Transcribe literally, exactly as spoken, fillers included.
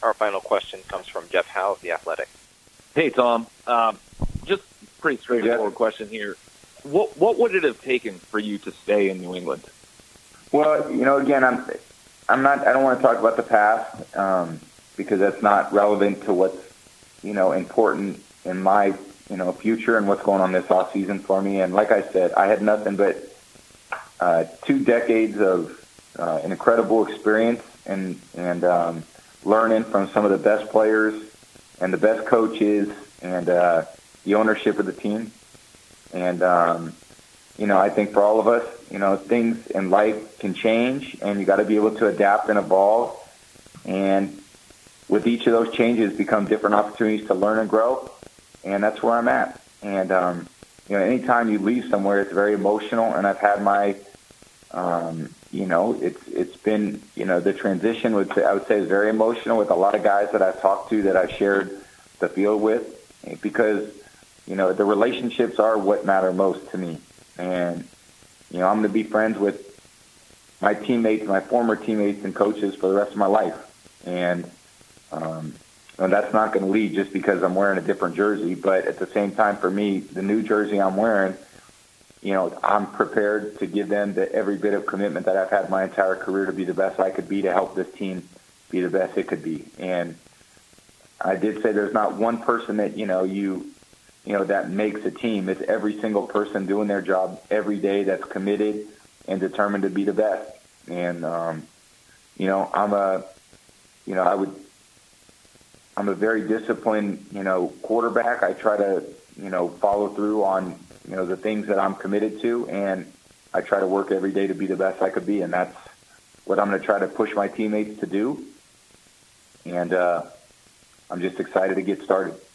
Our final question comes from Jeff Howe of The Athletic. Hey, Tom. Um, just pretty straightforward question here. What what would it have taken for you to stay in New England? Well, you know, again, I'm I'm not. I don't want to talk about the past um, because that's not relevant to what's you know important in my you know future and what's going on this off season for me. And like I said, I had nothing but uh, two decades of uh, an incredible experience and and um, learning from some of the best players and the best coaches and uh, the ownership of the team. And, um, you know, I think for all of us, you know, things in life can change, and you got to be able to adapt and evolve. And with each of those changes become different opportunities to learn and grow. And that's where I'm at. And, um, you know, anytime you leave somewhere, it's very emotional. And I've had my, um, you know, it's it's been, you know, the transition, would I would say is very emotional with a lot of guys that I've talked to that I've shared the field with, because you know, the relationships are what matter most to me. And, you know, I'm going to be friends with my teammates, my former teammates and coaches for the rest of my life. And, um, and that's not going to lead just because I'm wearing a different jersey. But at the same time, for me, the new jersey I'm wearing, you know, I'm prepared to give them the, every bit of commitment that I've had my entire career to be the best I could be, to help this team be the best it could be. And I did say there's not one person that, you know, you – you know, that makes a team. It's every single person doing their job every day that's committed and determined to be the best. And, um, you know, I'm a, you know, I would, I'm a very disciplined, you know, quarterback. I try to, you know, follow through on, you know, the things that I'm committed to, and I try to work every day to be the best I could be. And that's what I'm going to try to push my teammates to do. And uh, I'm just excited to get started.